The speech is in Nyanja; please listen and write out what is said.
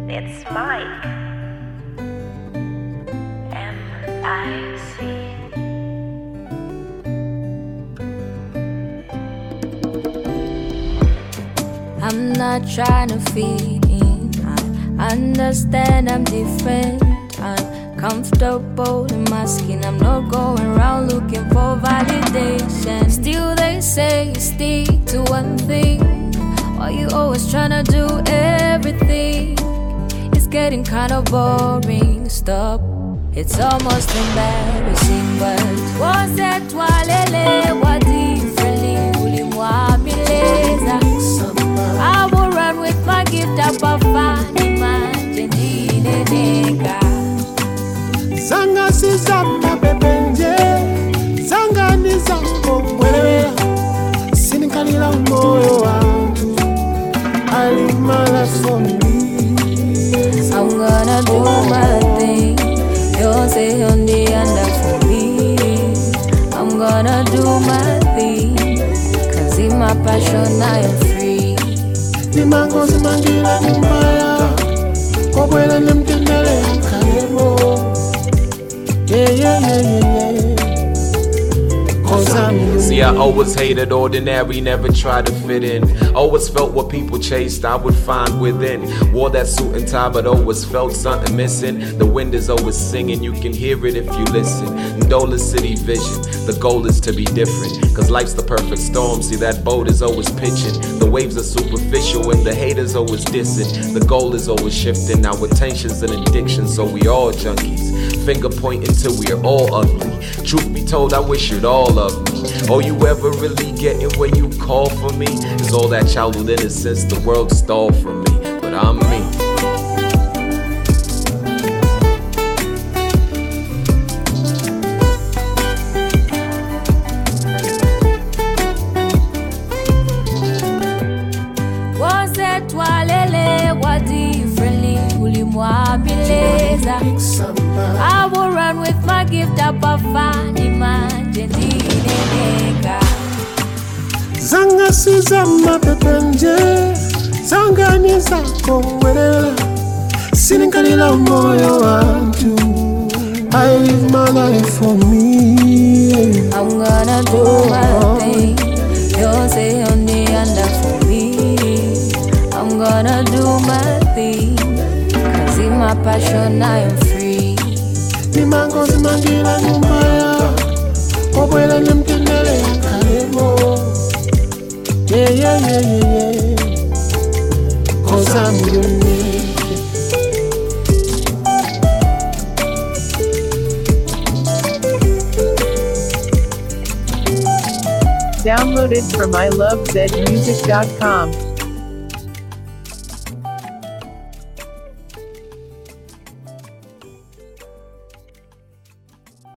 It's Mike. M-I-C. I'm not trying to fit in. I understand I'm different. I'm comfortable in my skin. I'm not going around looking for validation. Still they say stick to one thing. Why you always trying to do everything? It's getting kind of boring. Stop. It's almost embarrassing. But was that walele wa differently? Ulimwabileza. I will run with my gift up of finding my nigga. Zanga si zamba bebenje, zanga ni zako mwewe. Sinikalila moyo wangu, alimala for me. I'm gonna do my thing. Don't say on the under for me. I'm gonna do my thing. Cause in my passion I am free. Ni mango zimangila nyumbaya, kobwela nemtendele kalemo. Yeah. Cause I'm you. See, I always hated ordinary, never tried to fit in. Always felt what people chased, I would find within. Wore that suit and tie, but always felt something missing. The wind is always singing, you can hear it if you listen. Ndola City vision, the goal is to be different. Cause life's the perfect storm, see that boat is always pitching. The waves are superficial and the haters always dissing. The goal is always shifting, our attention's an addiction, so we all junkies. Finger pointing till we're all ugly. Truth be told, I wish you'd all love me. All you ever really getting when you call for me is all that childhood innocence the world stole from me. But I'm me. Was that walele wa differently? Ulimwabileza. I will run with my gift up of finding my nigga. Zanga si zamba bebenje, zanga ni zako mwewe. Sinikalila moyo wangu, I live my life for me. I'm gonna do my thing. Don't say on the under for me. I'm gonna do my thing. Cause in my passion I am free. Ni mango zimangila nyumbaya, kobwela nemtendele kalemo. Yeah. Cause I'm unique. Downloaded from ilovezmusic.com.